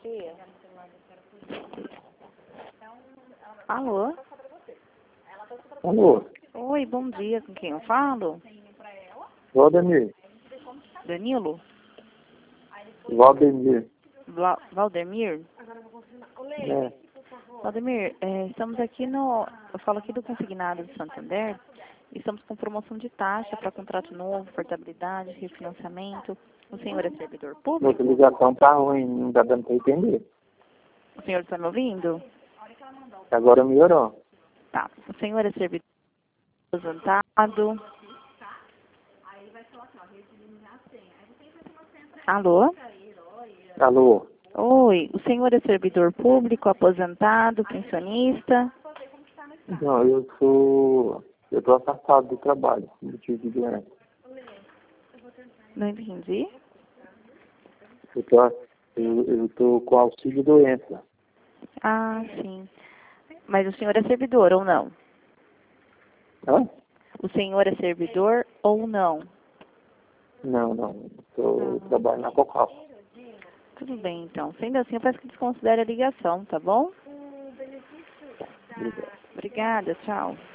dia. Alô? Alô, Oi, bom dia. Com quem eu falo? Valdemir. Danilo? Valdemir. Valdemir? É. Valdemir, estamos aqui no... Eu falo aqui do Consignado de Santander. E estamos com promoção de taxa para contrato novo, portabilidade, refinanciamento. O senhor é servidor Nossa público? ligação tá ruim, não tá dando pra entender. O senhor está me ouvindo? Agora melhorou. Tá. O senhor é servidor aposentado? Alô? Alô? Oi, o senhor é servidor público, aposentado, pensionista? Não, eu tô afastado do trabalho, por motivo de doença. Não entendi. Eu tô com auxílio doença. Ah, sim. Mas o senhor é servidor ou não? Hã? O senhor é servidor ou não? Não. Eu trabalho na Cocal. Tudo bem, então. Sendo assim, eu peço que desconsidere a ligação, tá bom? Obrigado. Obrigada, tchau.